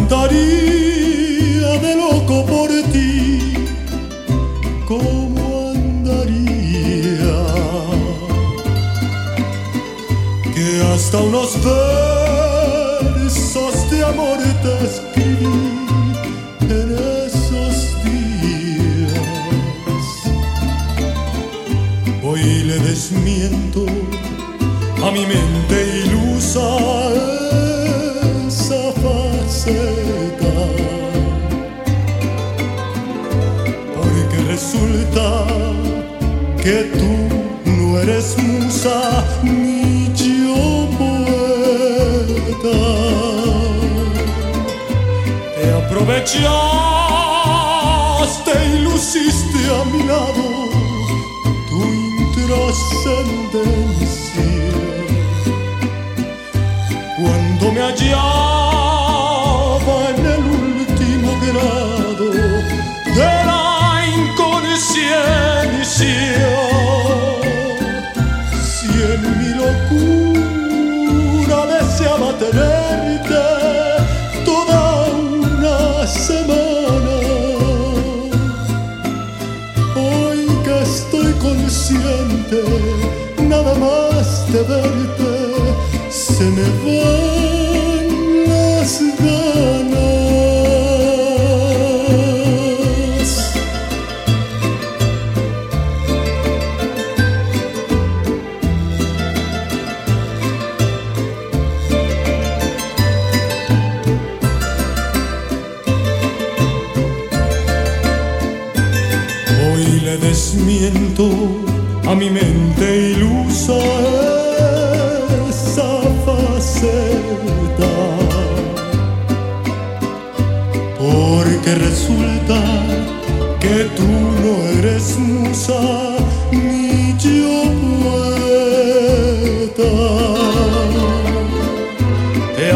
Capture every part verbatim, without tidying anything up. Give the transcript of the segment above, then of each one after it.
andaría de loco por ti? ¿Cómo andaría? Que hasta unos versos de amor te escribí en esos días. Hoy le desmiento a mi mente ilusa esa faceta, porque resulta que tú no eres musa ni yo poeta. Te aprovechaste y luciste a mi lado tu intrascendencia. Cuando me hallaba en el último grado de la inconsciencia, si en mi locura deseaba tenerte toda una semana, hoy que estoy consciente nada más de verte, se me van las ganas. Hoy le desmiento a mi mente ilusa esa faceta, porque resulta que tú no eres musa ni yo poeta. Te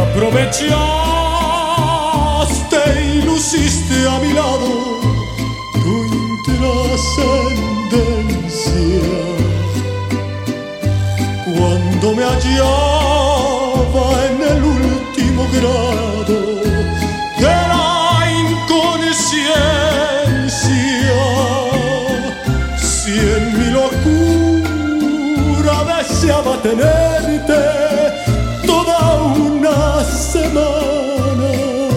aprovechaste y luciste a mi lado tu intrascendencia. Cuando me hallaba en el último grado de la inconsciencia, si en mi locura deseaba tenerte toda una semana,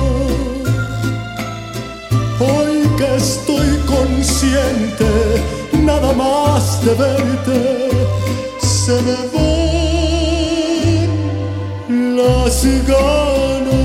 hoy que estoy consciente nada más de verte, se me van las ganas.